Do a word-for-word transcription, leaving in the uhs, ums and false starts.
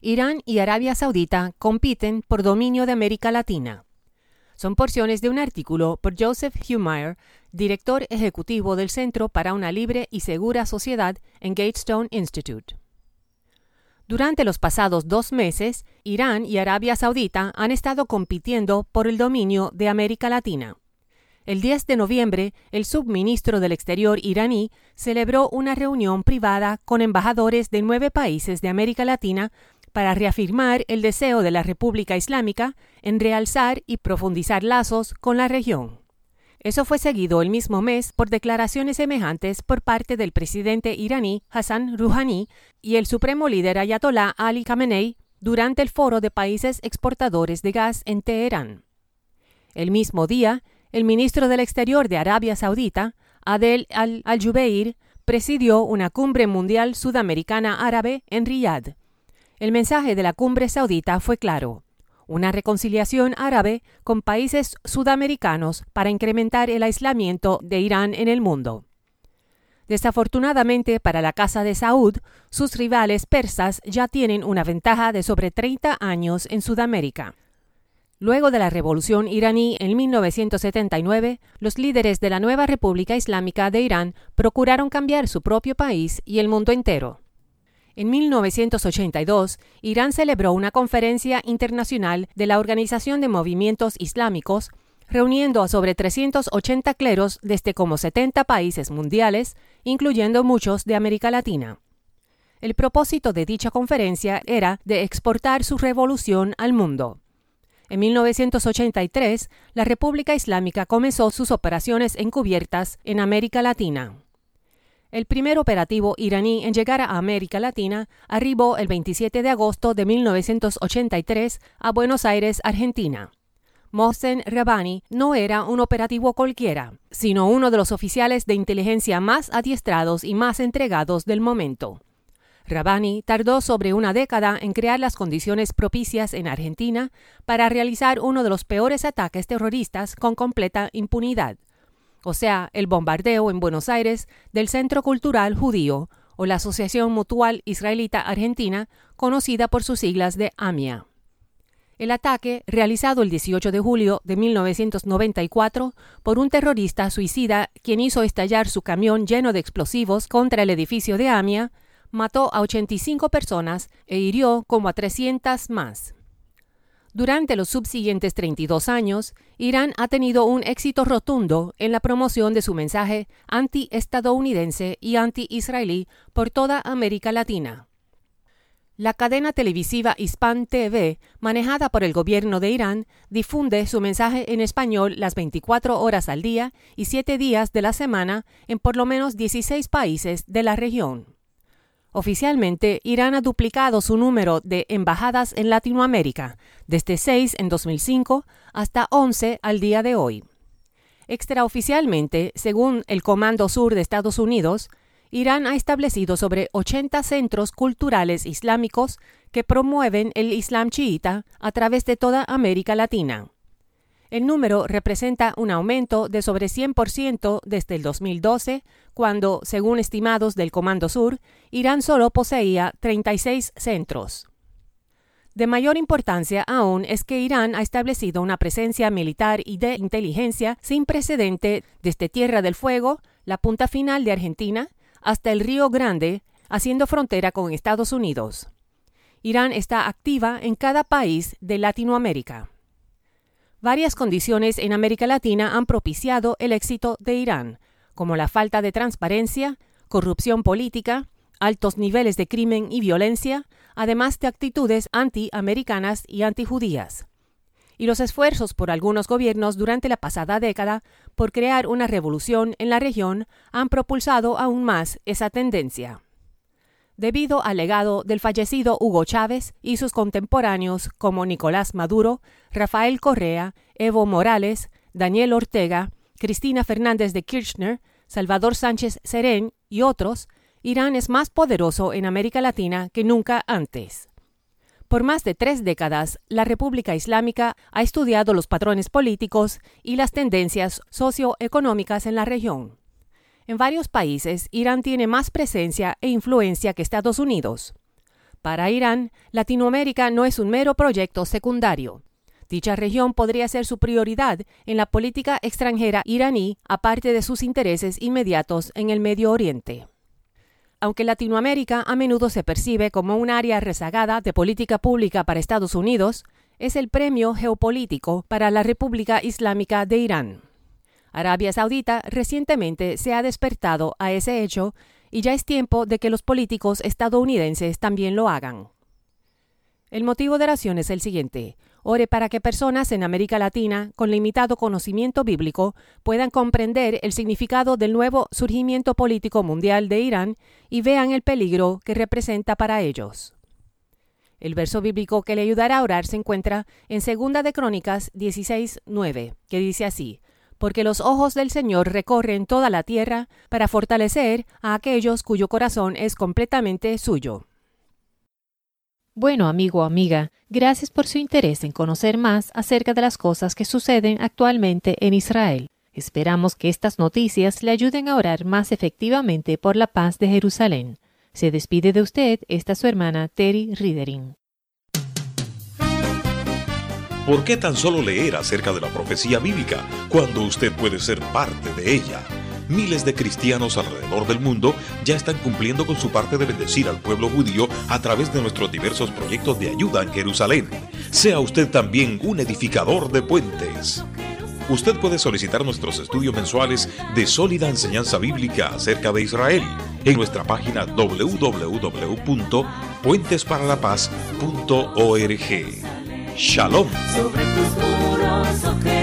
Irán y Arabia Saudita compiten por dominio de América Latina. Son porciones de un artículo por Joseph Humire, director ejecutivo del Centro para una Libre y Segura Sociedad en Gatestone Institute. Durante los pasados dos meses, Irán y Arabia Saudita han estado compitiendo por el dominio de América Latina. El diez de noviembre, el subministro del Exterior iraní celebró una reunión privada con embajadores de nueve países de América Latina para reafirmar el deseo de la República Islámica en realzar y profundizar lazos con la región. Eso fue seguido el mismo mes por declaraciones semejantes por parte del presidente iraní Hassan Rouhani y el supremo líder Ayatollah Ali Khamenei durante el Foro de Países Exportadores de Gas en Teherán. El mismo día, el ministro del Exterior de Arabia Saudita, Adel Al-Jubeir, presidió una cumbre mundial sudamericana árabe en Riyadh. El mensaje de la cumbre saudita fue claro: una reconciliación árabe con países sudamericanos para incrementar el aislamiento de Irán en el mundo. Desafortunadamente para la Casa de Saud, sus rivales persas ya tienen una ventaja de sobre treinta años en Sudamérica. Luego de la revolución iraní en mil novecientos setenta y nueve, los líderes de la nueva República Islámica de Irán procuraron cambiar su propio país y el mundo entero. En mil novecientos ochenta y dos, Irán celebró una conferencia internacional de la Organización de Movimientos Islámicos, reuniendo a sobre trescientos ochenta cleros desde como setenta países mundiales, incluyendo muchos de América Latina. El propósito de dicha conferencia era de exportar su revolución al mundo. En mil novecientos ochenta y tres, la República Islámica comenzó sus operaciones encubiertas en América Latina. El primer operativo iraní en llegar a América Latina arribó el veintisiete de agosto de mil novecientos ochenta y tres a Buenos Aires, Argentina. Mohsen Rabbani no era un operativo cualquiera, sino uno de los oficiales de inteligencia más adiestrados y más entregados del momento. Rabbani tardó sobre una década en crear las condiciones propicias en Argentina para realizar uno de los peores ataques terroristas con completa impunidad, o sea, el bombardeo en Buenos Aires del Centro Cultural Judío, o la Asociación Mutual Israelita Argentina, conocida por sus siglas de A M I A. El ataque, realizado el dieciocho de julio de mil novecientos noventa y cuatro por un terrorista suicida quien hizo estallar su camión lleno de explosivos contra el edificio de A M I A, mató a ochenta y cinco personas e hirió como a trescientas más. Durante los subsiguientes treinta y dos años, Irán ha tenido un éxito rotundo en la promoción de su mensaje anti-estadounidense y anti-israelí por toda América Latina. La cadena televisiva Hispan T V, manejada por el gobierno de Irán, difunde su mensaje en español las veinticuatro horas al día y siete días de la semana en por lo menos dieciséis países de la región. Oficialmente, Irán ha duplicado su número de embajadas en Latinoamérica, desde seis en dos mil cinco hasta once al día de hoy. Extraoficialmente, según el Comando Sur de Estados Unidos, Irán ha establecido sobre ochenta centros culturales islámicos que promueven el Islam chiita a través de toda América Latina. El número representa un aumento de sobre cien por ciento desde el dos mil doce, cuando, según estimados del Comando Sur, Irán solo poseía treinta y seis centros. De mayor importancia aún es que Irán ha establecido una presencia militar y de inteligencia sin precedente desde Tierra del Fuego, la punta final de Argentina, hasta el Río Grande, haciendo frontera con Estados Unidos. Irán está activa en cada país de Latinoamérica. Varias condiciones en América Latina han propiciado el éxito de Irán, como la falta de transparencia, corrupción política, altos niveles de crimen y violencia, además de actitudes antiamericanas y antijudías, y los esfuerzos por algunos gobiernos durante la pasada década por crear una revolución en la región han propulsado aún más esa tendencia. Debido al legado del fallecido Hugo Chávez y sus contemporáneos como Nicolás Maduro, Rafael Correa, Evo Morales, Daniel Ortega, Cristina Fernández de Kirchner, Salvador Sánchez Serén y otros, Irán es más poderoso en América Latina que nunca antes. Por más de tres décadas, la República Islámica ha estudiado los patrones políticos y las tendencias socioeconómicas en la región. En varios países, Irán tiene más presencia e influencia que Estados Unidos. Para Irán, Latinoamérica no es un mero proyecto secundario. Dicha región podría ser su prioridad en la política extranjera iraní, aparte de sus intereses inmediatos en el Medio Oriente. Aunque Latinoamérica a menudo se percibe como un área rezagada de política pública para Estados Unidos, es el premio geopolítico para la República Islámica de Irán. Arabia Saudita recientemente se ha despertado a ese hecho y ya es tiempo de que los políticos estadounidenses también lo hagan. El motivo de oración es el siguiente: ore para que personas en América Latina con limitado conocimiento bíblico puedan comprender el significado del nuevo surgimiento político mundial de Irán y vean el peligro que representa para ellos. El verso bíblico que le ayudará a orar se encuentra en Segunda de Crónicas dieciséis nueve, que dice así: porque los ojos del Señor recorren toda la tierra para fortalecer a aquellos cuyo corazón es completamente suyo. Bueno, amigo o amiga, gracias por su interés en conocer más acerca de las cosas que suceden actualmente en Israel. Esperamos que estas noticias le ayuden a orar más efectivamente por la paz de Jerusalén. Se despide de usted esta su hermana Terry Ridering. ¿Por qué tan solo leer acerca de la profecía bíblica cuando usted puede ser parte de ella? Miles de cristianos alrededor del mundo ya están cumpliendo con su parte de bendecir al pueblo judío a través de nuestros diversos proyectos de ayuda en Jerusalén. Sea usted también un edificador de puentes. Usted puede solicitar nuestros estudios mensuales de sólida enseñanza bíblica acerca de Israel en nuestra página doble u doble u doble u punto puentes para la paz punto org. Shalom. Sobre tus muros, oh